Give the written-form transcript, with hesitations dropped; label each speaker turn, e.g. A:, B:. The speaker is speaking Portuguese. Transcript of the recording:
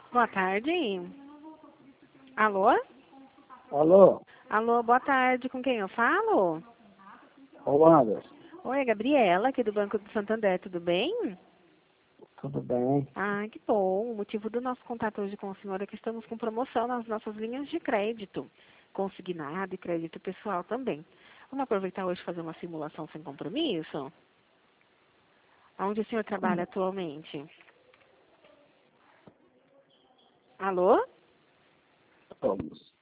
A: Boa tarde. Alô?
B: Alô,
A: Alô, boa tarde. Com quem eu falo?
B: Holanda,
A: Oi, Gabriela, aqui do Banco do Santander, tudo bem?
B: tudo bem?
A: Ah, que bom. O motivo do nosso contato hoje com o senhor é que estamos com promoção nas nossas linhas de crédito, consignado e crédito pessoal também. Vamos aproveitar hoje e fazer uma simulação sem compromisso? Onde o senhor trabalha atualmente? Alô?
B: Vamos.